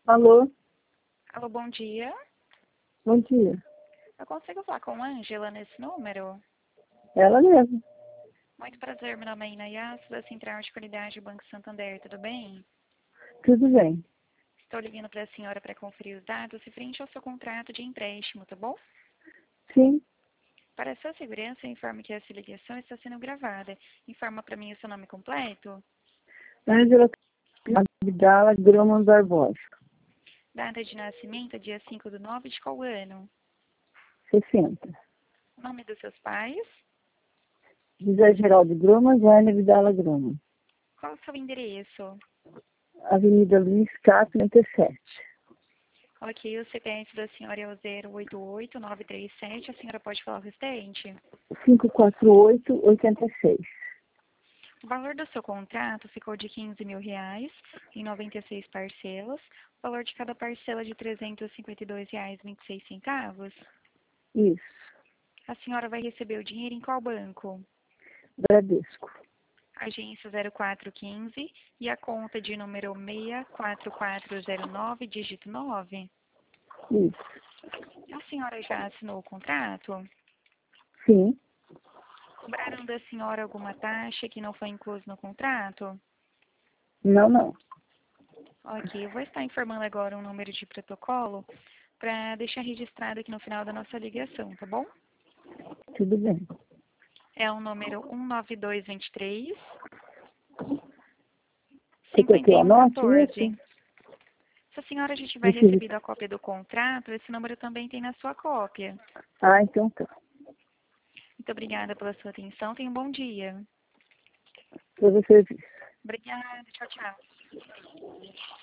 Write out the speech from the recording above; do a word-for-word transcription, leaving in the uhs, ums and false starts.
Alô, Alô, bom dia. bom dia. Eu consigo falar com a Ângela nesse número? Ela mesmo. Muito prazer, meu nome é Inayas, da Central de Qualidade do Banco Santander, tudo bem? Tudo bem. Estou ligando para a senhora para conferir os dados referente ao seu contrato de empréstimo, tá bom? Sim, Para a sua segurança, informe que essa ligação está sendo gravada. Informa para mim o seu nome completo, Ângela Abdala Groman Barbosa, data de nascimento, dia cinco do nove de qual ano? sessenta. Nome dos seus pais, José Geraldo Groman, Vânia Abdala Groman. qual o seu endereço? Avenida Luiz K, trinta e sete. Ok, o C P F da senhora é o zero oito oito nove três sete, a senhora pode falar o restante? quinhentos e quarenta e oito, oitenta e seis. O valor do seu contrato ficou de quinze mil reais em noventa e seis parcelas. O valor de cada parcela de trezentos e cinquenta e dois reais e vinte e seis centavos. Isso, A senhora vai receber o dinheiro em qual banco? Bradesco. Agência zero quatro um cinco e a conta de número seis quatro quatro zero nove, dígito nove. Isso, A senhora já assinou o contrato? sim. Cobraram da senhora alguma taxa que não foi incluso no contrato? Não, não. Ok, eu vou estar informando agora um número de protocolo para deixar registrado aqui no final da nossa ligação, tá bom? Tudo bem. É o número um nove dois dois três, Você quer que cinquenta eu e um anote quatorze. isso? Se a senhora já tiver Preciso. recebido a cópia do contrato, esse número também tem na sua cópia. Ah, então tá. Muito obrigada pela sua atenção. Tenha um bom dia. Todo serviço. Obrigada. Tchau, tchau.